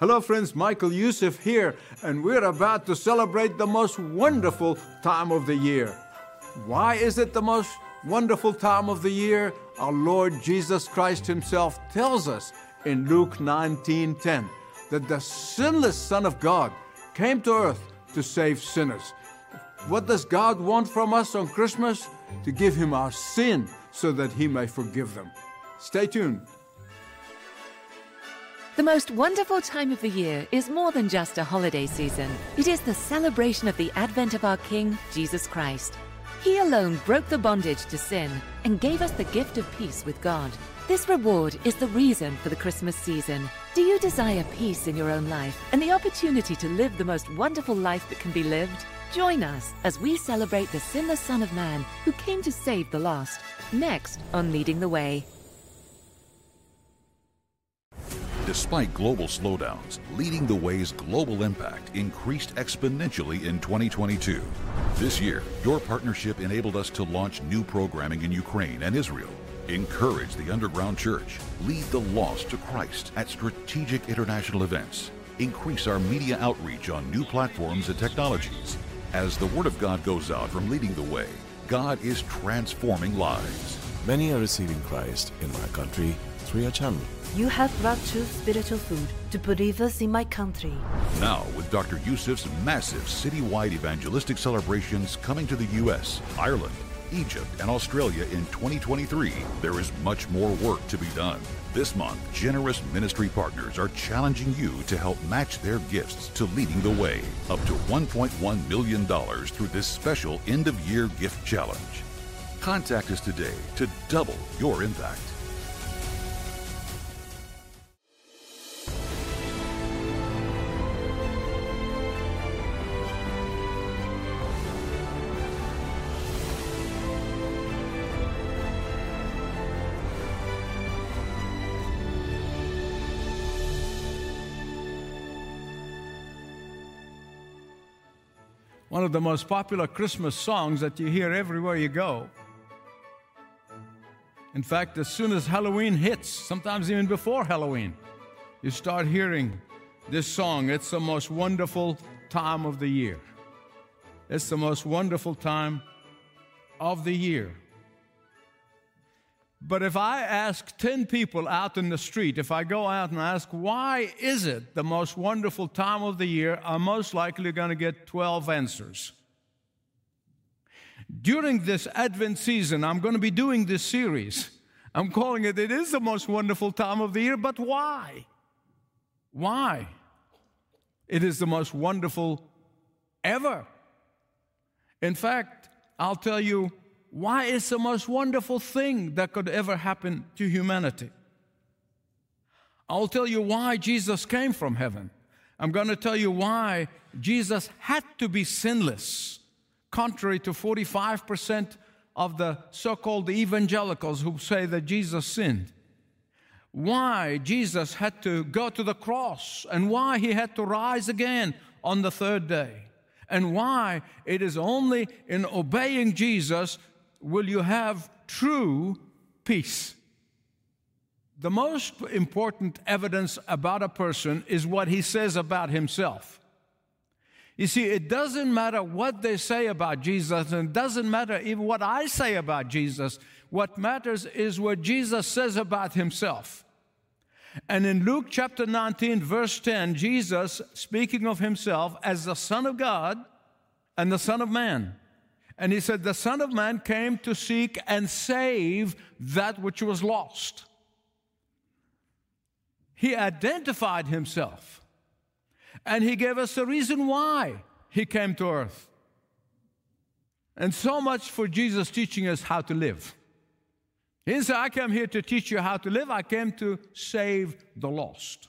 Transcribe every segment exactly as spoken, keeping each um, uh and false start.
Hello friends, Michael Youssef here, and we're about to celebrate the most wonderful time of the year. Why is it the most wonderful time of the year? Our Lord Jesus Christ himself tells us in Luke nineteen ten that the sinless Son of God came to earth to save sinners. What does God want from us on Christmas? To give him our sin so that he may forgive them. Stay tuned. The most wonderful time of the year is more than just a holiday season. It is the celebration of the advent of our King, Jesus Christ. He alone broke the bondage to sin and gave us the gift of peace with God. This reward is the reason for the Christmas season. Do you desire peace in your own life and the opportunity to live the most wonderful life that can be lived? Join us as we celebrate the sinless Son of Man who came to save the lost. Next on Leading the Way. Despite global slowdowns, Leading the Way's global impact increased exponentially in twenty twenty-two. This year, your partnership enabled us to launch new programming in Ukraine and Israel, encourage the underground church, lead the lost to Christ at strategic international events, increase our media outreach on new platforms and technologies. As the Word of God goes out from Leading the Way, God is transforming lives. Many are receiving Christ in my country through your channel. You have brought true spiritual food to believers in my country. Now, with Doctor Youssef's massive citywide evangelistic celebrations coming to the U S, Ireland, Egypt, and Australia in twenty twenty-three, there is much more work to be done. This month, generous ministry partners are challenging you to help match their gifts to Leading the Way, up to one point one million dollars through this special end-of-year gift challenge. Contact us today to double your impact. One of the most popular Christmas songs that you hear everywhere you go. In fact, as soon as Halloween hits, sometimes even before Halloween, you start hearing this song. It's the most wonderful time of the year. It's the most wonderful time of the year. But if I ask ten people out in the street, if I go out and ask, why is it the most wonderful time of the year, I'm most likely going to get twelve answers. During this Advent season, I'm going to be doing this series. I'm calling it, it is the most wonderful time of the year, but why? Why? It is the most wonderful ever. In fact, I'll tell you, why it's the most wonderful thing that could ever happen to humanity. I'll tell you why Jesus came from heaven. I'm going to tell you why Jesus had to be sinless, contrary to forty-five percent of the so-called evangelicals who say that Jesus sinned. Why Jesus had to go to the cross, and why he had to rise again on the third day, and why it is only in obeying Jesus will you have true peace. The most important evidence about a person is what he says about himself. You see, it doesn't matter what they say about Jesus, and it doesn't matter even what I say about Jesus. What matters is what Jesus says about himself. And in Luke chapter nineteen, verse ten, Jesus, speaking of himself as the Son of God and the Son of Man, and he said, the Son of Man came to seek and save that which was lost. He identified himself, and he gave us the reason why he came to earth. And so much for Jesus teaching us how to live. He didn't say, I came here to teach you how to live. I came to save the lost.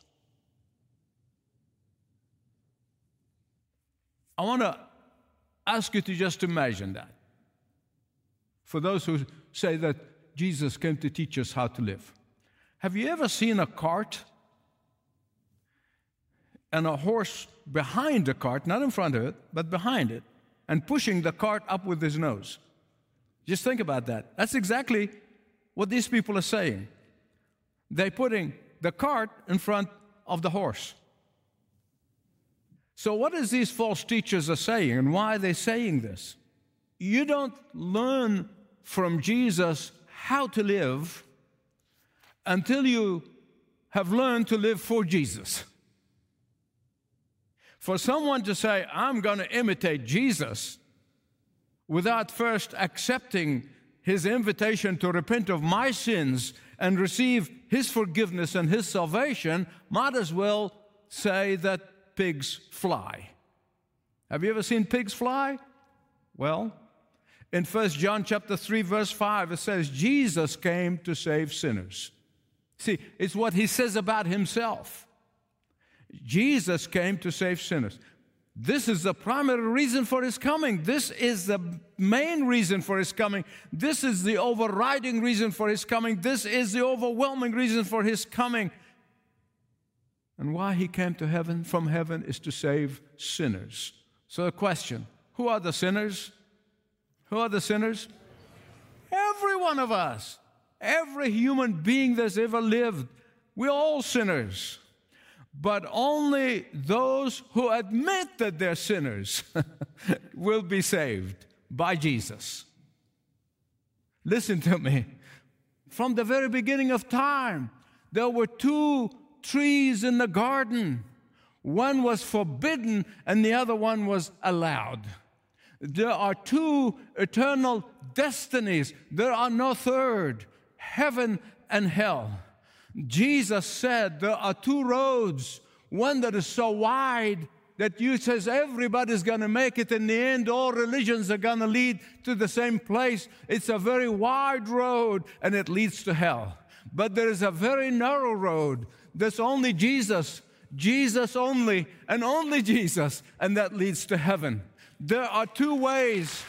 I want to ask you to just imagine that. For those who say that Jesus came to teach us how to live. Have you ever seen a cart and a horse behind the cart, not in front of it, but behind it, and pushing the cart up with his nose? Just think about that. That's exactly what these people are saying. They're putting the cart in front of the horse. So what is these false teachers are saying, and why are they saying this? You don't learn from Jesus how to live until you have learned to live for Jesus. For someone to say, I'm going to imitate Jesus, without first accepting his invitation to repent of my sins and receive his forgiveness and his salvation, might as well say that pigs fly. Have you ever seen pigs fly? Well, in First John chapter three, verse five, it says, Jesus came to save sinners. See, it's what he says about himself. Jesus came to save sinners. This is the primary reason for his coming. This is the main reason for his coming. This is the overriding reason for his coming. This is the overwhelming reason for his coming. And why he came to heaven, from heaven, is to save sinners. So the question, who are the sinners? Who are the sinners? Every one of us. Every human being that's ever lived. We're all sinners. But only those who admit that they're sinners will be saved by Jesus. Listen to me. From the very beginning of time, there were two trees in the garden. One was forbidden and the other one was allowed. There are two eternal destinies. There are no third, heaven and hell. Jesus said there are two roads, one that is so wide that you says everybody's going to make it in the end. All religions are going to lead to the same place. It's a very wide road and it leads to hell. But there is a very narrow road that's only Jesus, Jesus only, and only Jesus, and that leads to heaven. There are two ways.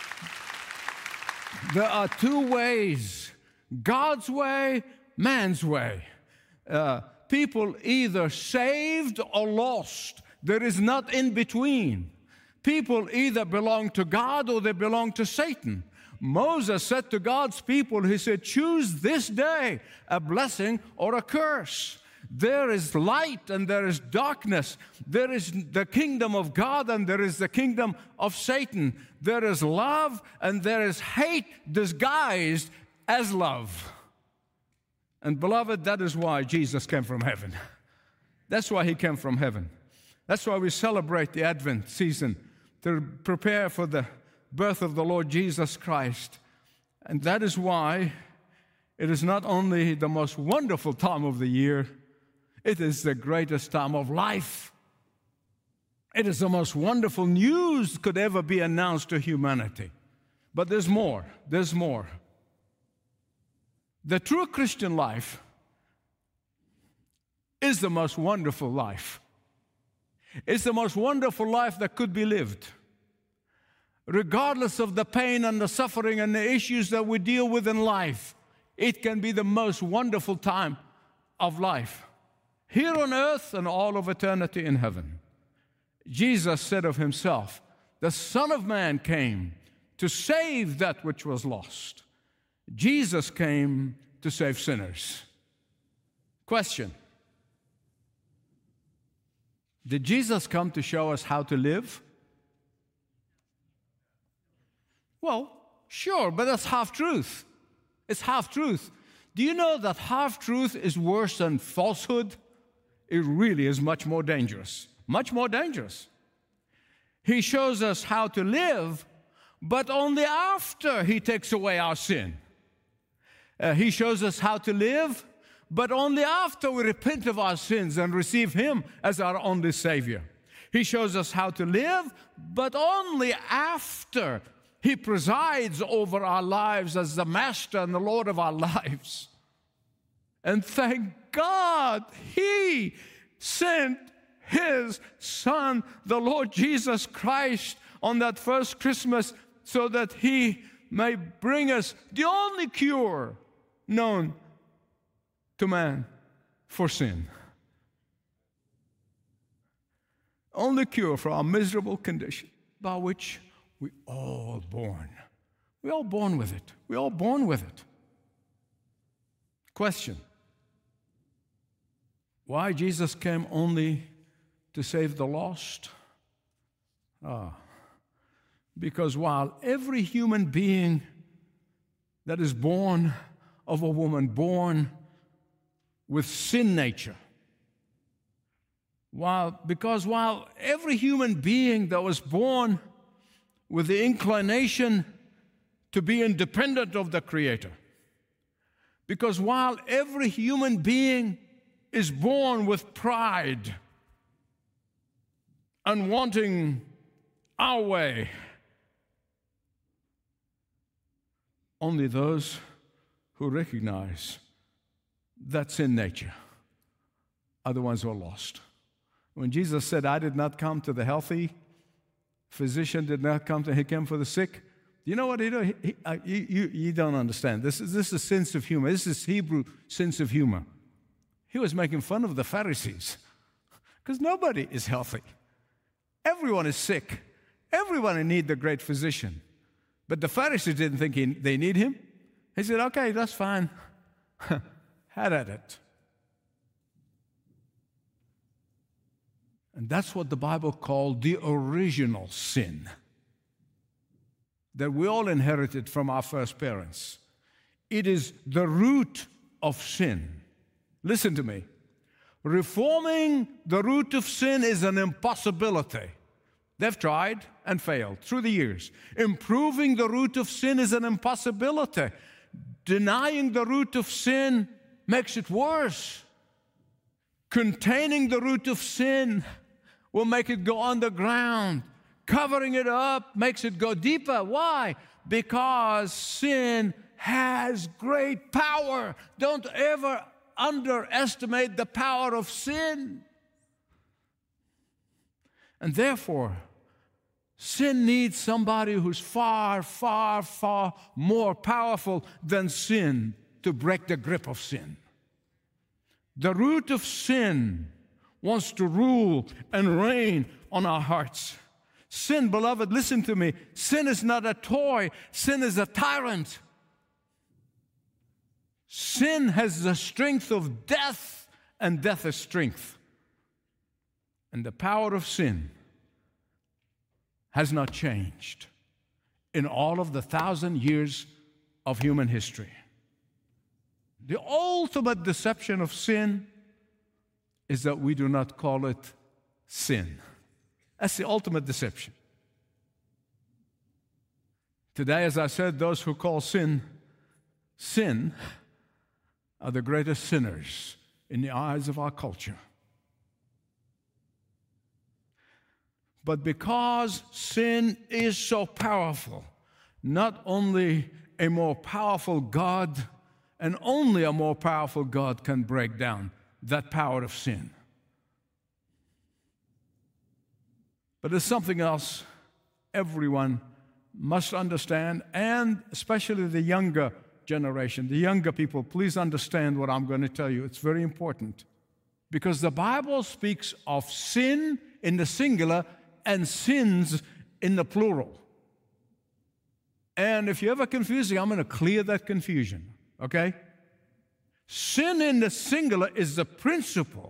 There are two ways. God's way, man's way. Uh, people either saved or lost. There is not in between. People either belong to God or they belong to Satan. Moses said to God's people, he said, choose this day a blessing or a curse. There is light and there is darkness. There is the kingdom of God and there is the kingdom of Satan. There is love and there is hate disguised as love. And beloved, that is why Jesus came from heaven. That's why he came from heaven. That's why we celebrate the Advent season, to prepare for the birth of the Lord Jesus Christ. And that is why it is not only the most wonderful time of the year, it is the greatest time of life. It is the most wonderful news could ever be announced to humanity. But there's more. There's more. The true Christian life is the most wonderful life. It's the most wonderful life that could be lived. Regardless of the pain and the suffering and the issues that we deal with in life, it can be the most wonderful time of life, here on earth and all of eternity in heaven. Jesus said of himself, the Son of Man came to save that which was lost. Jesus came to save sinners. Question: did Jesus come to show us how to live? Well, sure, but that's half-truth. It's half-truth. Do you know that half-truth is worse than falsehood? It really is much more dangerous. Much more dangerous. He shows us how to live, but only after he takes away our sin. Uh, he shows us how to live, but only after we repent of our sins and receive him as our only Savior. He shows us how to live, but only after he presides over our lives as the Master and the Lord of our lives. And thank God he sent his Son, the Lord Jesus Christ, on that first Christmas so that he may bring us the only cure known to man for sin. Only cure for our miserable condition, by which we all born. We're all born with it. We're all born with it. Question: why Jesus came only to save the lost? Ah, because while every human being that is born of a woman, born with sin nature, while because while every human being that was born with the inclination to be independent of the Creator, because while every human being is born with pride and wanting our way, only those who recognize that sin nature are the ones who are lost. When Jesus said, I did not come to the healthy, physician did not come to, he came for the sick. You know what he did? He, uh, you, you, you don't understand. This is, this is a sense of humor. This is Hebrew sense of humor. He was making fun of the Pharisees because nobody is healthy. Everyone is sick. Everyone needs the great physician. But the Pharisees didn't think he, they need him. He said, okay, that's fine. Had at it. And that's what the Bible called the original sin that we all inherited from our first parents. It is the root of sin. Listen to me. Reforming the root of sin is an impossibility. They've tried and failed through the years. Improving the root of sin is an impossibility. Denying the root of sin makes it worse. Containing the root of sin will make it go underground. Covering it up makes it go deeper. Why? Because sin has great power. Don't ever underestimate the power of sin. And therefore, sin needs somebody who's far, far, far more powerful than sin to break the grip of sin. The root of sin wants to rule and reign on our hearts. Sin, beloved, listen to me. Sin is not a toy. Sin is a tyrant. Sin has the strength of death, and death is strength. And the power of sin has not changed in all of the thousand years of human history. The ultimate deception of sin is that we do not call it sin. That's the ultimate deception. Today, as I said, those who call sin sin are the greatest sinners in the eyes of our culture. But because sin is so powerful, not only a more powerful God, and only a more powerful God can break down that power of sin. But there's something else everyone must understand, and especially the younger generation, the younger people. Please understand what I'm going to tell you. It's very important. Because the Bible speaks of sin in the singular and sins in the plural. And if you're ever confusing, I'm going to clear that confusion, okay? Sin in the singular is the principle.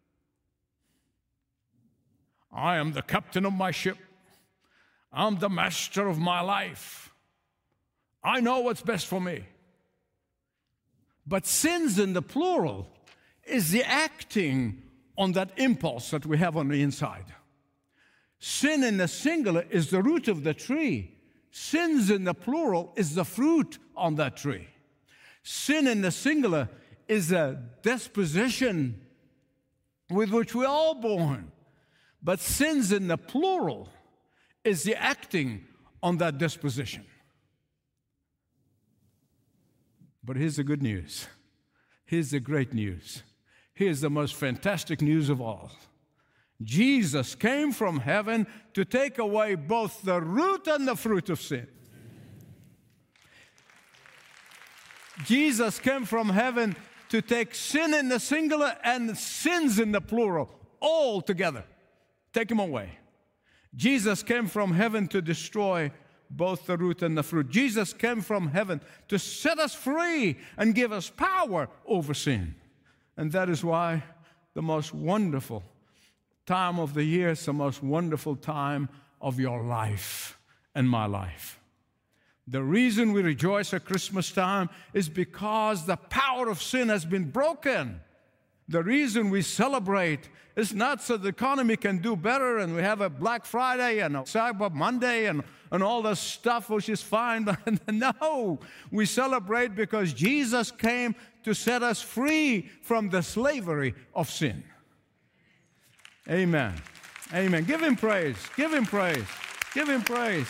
I am the captain of my ship. I'm the master of my life. I know what's best for me. But sins in the plural is the acting on that impulse that we have on the inside. Sin in the singular is the root of the tree. Sins in the plural is the fruit on that tree. Sin in the singular is a disposition with which we're all born. But sins in the plural is the acting on that disposition. But here's the good news. Here's the great news. Here's the most fantastic news of all. Jesus came from heaven to take away both the root and the fruit of sin. Jesus came from heaven to take sin in the singular and sins in the plural, all together. Take them away. Jesus came from heaven to destroy both the root and the fruit. Jesus came from heaven to set us free and give us power over sin. And that is why the most wonderful time of the year is the most wonderful time of your life and my life. The reason we rejoice at Christmas time is because the power of sin has been broken. The reason we celebrate is not so the economy can do better and we have a Black Friday and a Cyber Monday and, and all this stuff, which is fine. But no, we celebrate because Jesus came to set us free from the slavery of sin. Amen. Amen. Give him praise. Give him praise. Give him praise.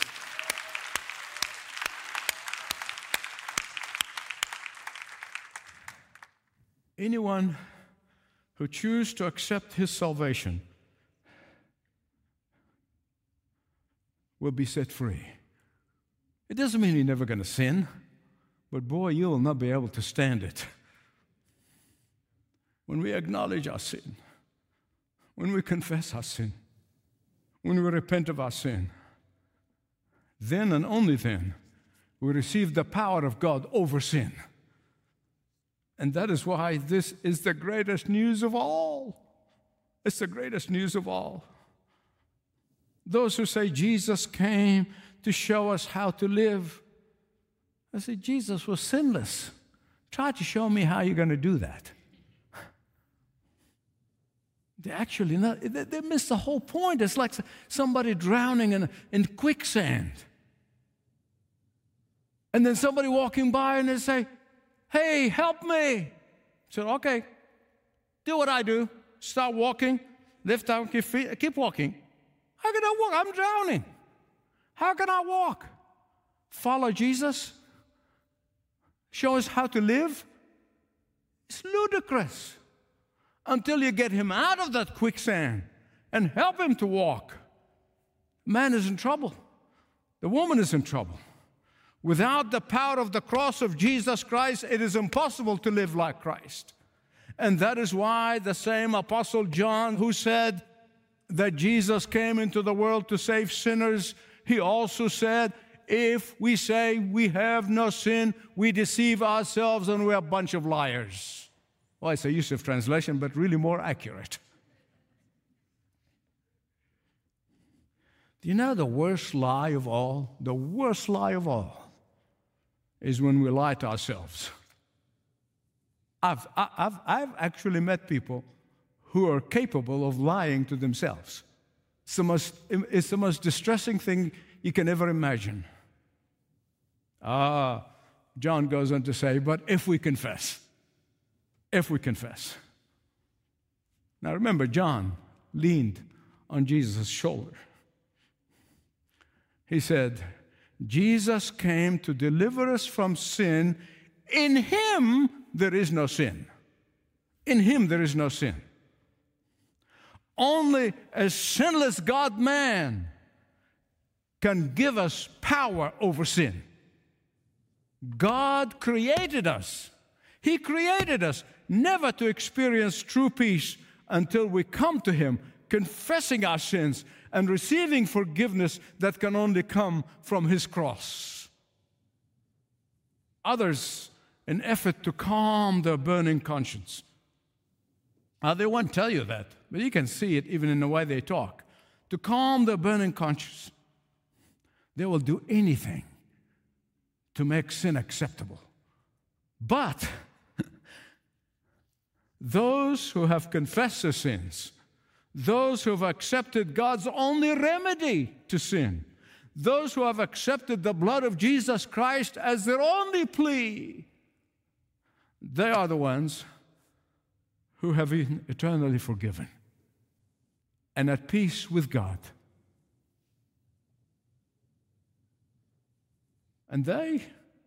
Anyone who chooses to accept his salvation will be set free. It doesn't mean you're never going to sin, but boy, you will not be able to stand it. When we acknowledge our sin, when we confess our sin, when we repent of our sin, then and only then we receive the power of God over sin. And that is why this is the greatest news of all. It's the greatest news of all. Those who say Jesus came to show us how to live, I say, Jesus was sinless. Try to show me how you're going to do that. They actually, not, they, they miss the whole point. It's like somebody drowning in, in quicksand. And then somebody walking by and they say, hey, help me. So, okay, do what I do. Start walking, lift up your feet, keep walking. How can I walk? I'm drowning. How can I walk? Follow Jesus? Show us how to live? It's ludicrous. Until you get him out of that quicksand and help him to walk. Man is in trouble. The woman is in trouble. Without the power of the cross of Jesus Christ, it is impossible to live like Christ. And that is why the same Apostle John, who said that Jesus came into the world to save sinners, he also said, if we say we have no sin, we deceive ourselves and we're a bunch of liars. Well, it's a Yusuf translation, but really more accurate. Do you know the worst lie of all? The worst lie of all is when we lie to ourselves. I've, I've, I've actually met people who are capable of lying to themselves. It's the most, it's the most distressing thing you can ever imagine. Ah, John goes on to say, but if we confess, if we confess. Now remember, John leaned on Jesus' shoulder. He said, Jesus came to deliver us from sin. In him, there is no sin. In him, there is no sin. Only a sinless God-man can give us power over sin. God created us. He created us never to experience true peace until we come to him, confessing our sins and receiving forgiveness that can only come from his cross. Others, in effort to calm their burning conscience. Now, they won't tell you that, but you can see it even in the way they talk. To calm their burning conscience, they will do anything to make sin acceptable. But those who have confessed their sins, those who have accepted God's only remedy to sin, those who have accepted the blood of Jesus Christ as their only plea, they are the ones who have been eternally forgiven and at peace with God. And they,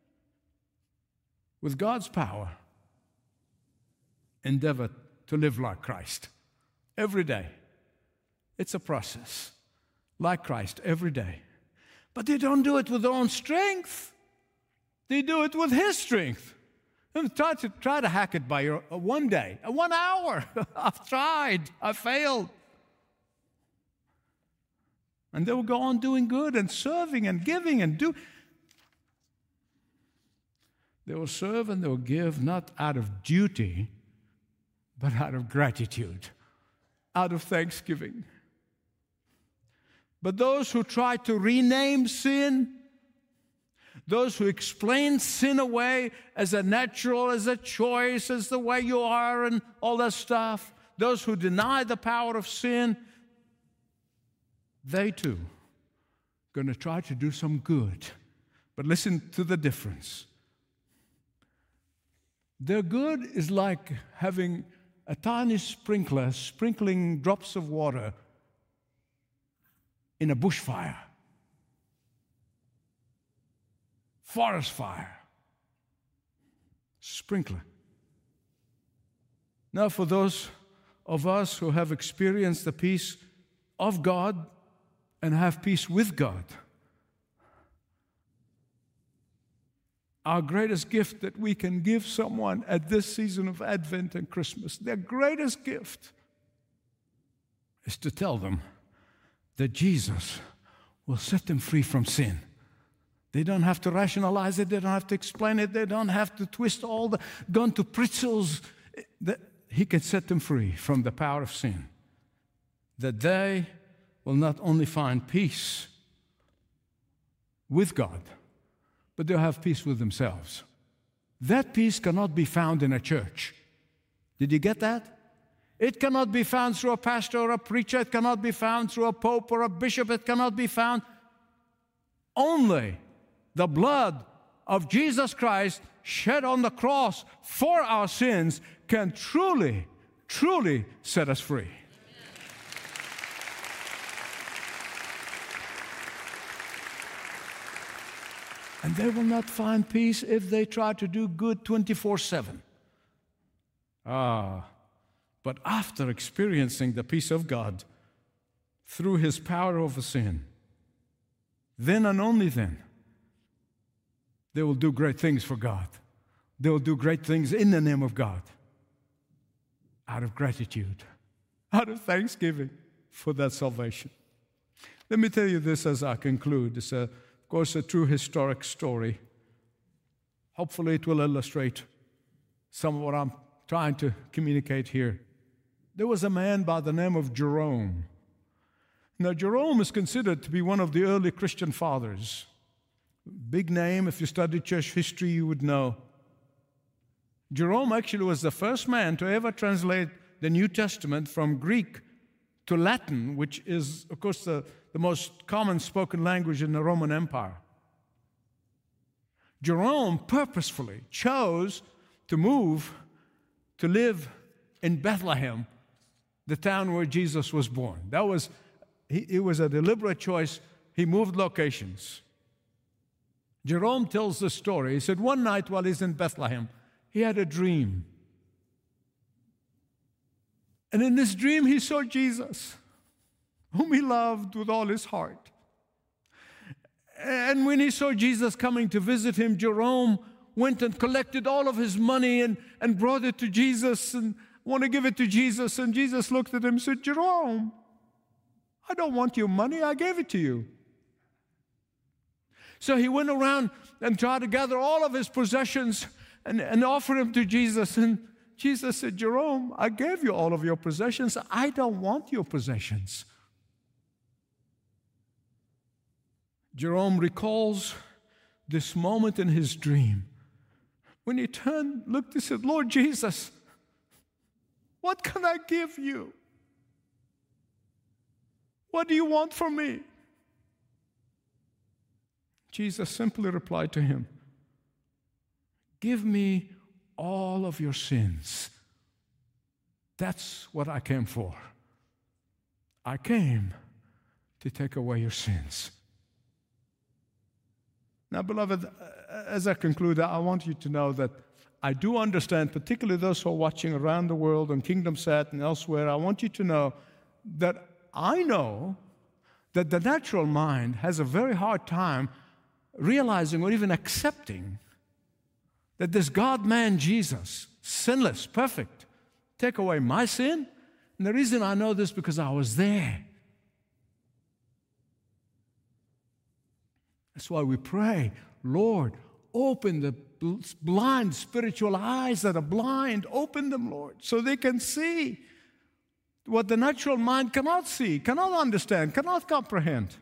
with God's power, endeavor to live like Christ every day. It's a process, like Christ every day. But they don't do it with their own strength. They do it with his strength. And try to, try to hack it by your, uh, one day, uh, one hour. I've tried. I failed. And they will go on doing good and serving and giving and do. They will serve and they will give not out of duty, but out of gratitude, out of thanksgiving. But those who try to rename sin, those who explain sin away as a natural, as a choice, as the way you are and all that stuff, those who deny the power of sin, they too are going to try to do some good. But listen to the difference. Their good is like having a tiny sprinkler sprinkling drops of water in a bushfire, forest fire, sprinkler. Now, for those of us who have experienced the peace of God and have peace with God, our greatest gift that we can give someone at this season of Advent and Christmas, their greatest gift is to tell them that Jesus will set them free from sin. They don't have to rationalize it. They don't have to explain it. They don't have to twist all the, gone to pretzels. That He can set them free from the power of sin. That they will not only find peace with God, but they'll have peace with themselves. That peace cannot be found in a church. Did you get that? It cannot be found through a pastor or a preacher. It cannot be found through a pope or a bishop. It cannot be found. Only the blood of Jesus Christ shed on the cross for our sins can truly, truly set us free. And they will not find peace if they try to do good twenty-four seven. Ah, but after experiencing the peace of God through His power over sin, then and only then, they will do great things for God. They will do great things in the name of God, out of gratitude, out of thanksgiving for that salvation. Let me tell you this as I conclude. It's, a, of course, a true historic story. Hopefully it will illustrate some of what I'm trying to communicate here. There was a man by the name of Jerome. Now, Jerome is considered to be one of the early Christian fathers. Big name. If you studied church history, you would know. Jerome actually was the first man to ever translate the New Testament from Greek to Latin, which is, of course, the, the most common spoken language in the Roman Empire. Jerome purposefully chose to move to live in Bethlehem, the town where Jesus was born. That was, he, it was a deliberate choice. He moved locations. Jerome tells the story. He said one night while he's in Bethlehem, he had a dream. And in this dream, he saw Jesus, whom he loved with all his heart. And when he saw Jesus coming to visit him, Jerome went and collected all of his money and, and brought it to Jesus and want to give it to Jesus. And Jesus looked at him and said, Jerome, I don't want your money. I gave it to you. So he went around and tried to gather all of his possessions and, and offer them to Jesus. And Jesus said, Jerome, I gave you all of your possessions. I don't want your possessions. Jerome recalls this moment in his dream when he turned, looked, and said, Lord Jesus, what can I give you? What do you want from me? Jesus simply replied to him, give me all of your sins. That's what I came for. I came to take away your sins. Now, beloved, as I conclude, I want you to know that I do understand, particularly those who are watching around the world on KingdomSat and elsewhere, I want you to know that I know that the natural mind has a very hard time realizing or even accepting that this God-man Jesus, sinless, perfect, take away my sin. And the reason I know this is because I was there. That's why we pray, Lord, open the blind spiritual eyes that are blind. Open them, Lord, so they can see. what the natural mind cannot see, cannot understand, cannot comprehend.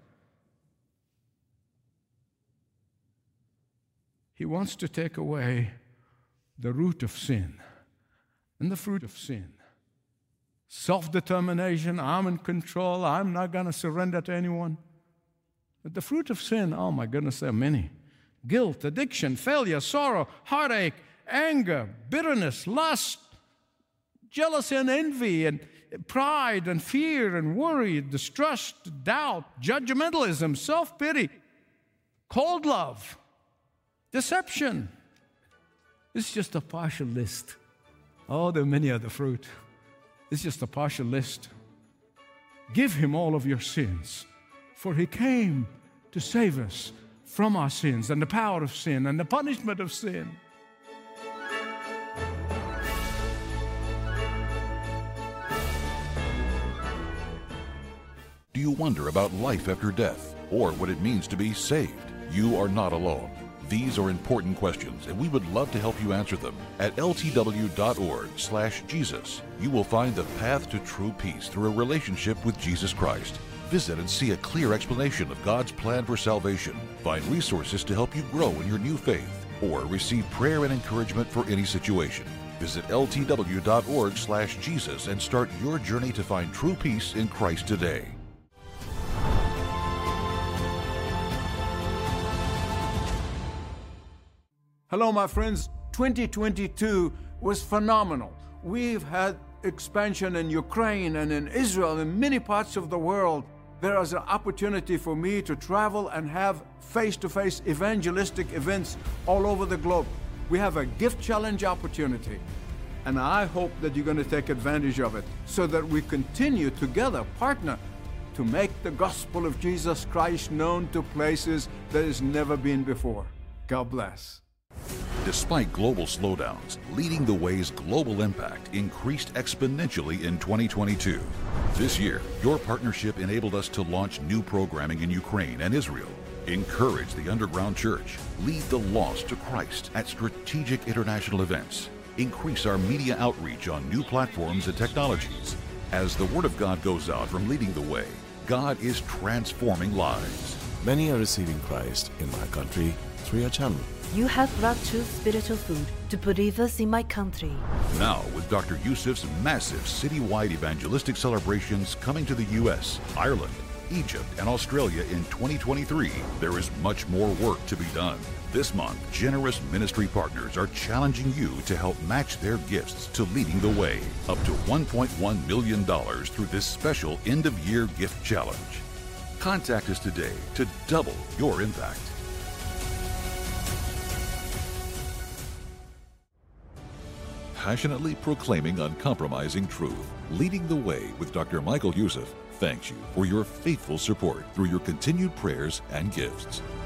He wants to take away the root of sin and the fruit of sin. Self-determination, I'm in control, I'm not going to surrender to anyone. But the fruit of sin, oh my goodness, there are many. Guilt, addiction, failure, sorrow, heartache, anger, bitterness, lust, jealousy and envy, and pride and fear and worry, distrust, doubt, judgmentalism, self-pity, cold love, deception. It's just a partial list. Oh, there are many other fruit. It's just a partial list. Give him all of your sins, for he came to save us from our sins and the power of sin and the punishment of sin. Do you wonder about life after death or what it means to be saved? You are not alone. These are important questions, and we would love to help you answer them. At L T W dot org slash Jesus, you will find the path to true peace through a relationship with Jesus Christ. Visit and see a clear explanation of God's plan for salvation. Find resources to help you grow in your new faith, or receive prayer and encouragement for any situation. Visit L T W dot org slash Jesus and start your journey to find true peace in Christ today. Hello, my friends. twenty twenty-two was phenomenal. We've had expansion in Ukraine and in Israel and many parts of the world. There is an opportunity for me to travel and have face-to-face evangelistic events all over the globe. We have a gift challenge opportunity, and I hope that you're going to take advantage of it so that we continue together, partner, to make the gospel of Jesus Christ known to places that has never been before. God bless. Despite global slowdowns, Leading the Way's global impact increased exponentially in twenty twenty-two. This year, your partnership enabled us to launch new programming in Ukraine and Israel, encourage the underground church, lead the lost to Christ at strategic international events, increase our media outreach on new platforms and technologies. As the Word of God goes out from Leading the Way, God is transforming lives. Many are receiving Christ in my country through your channel. You have brought true spiritual food to believers in my country. Now, with Doctor Yusuf's massive citywide evangelistic celebrations coming to the U S, Ireland, Egypt, and Australia in twenty twenty-three, there is much more work to be done. This month, generous ministry partners are challenging you to help match their gifts to Leading the Way, up to one point one million dollars through this special end-of-year gift challenge. Contact us today to double your impact. Passionately proclaiming uncompromising truth, Leading the Way with Doctor Michael Youssef thanks you for your faithful support through your continued prayers and gifts.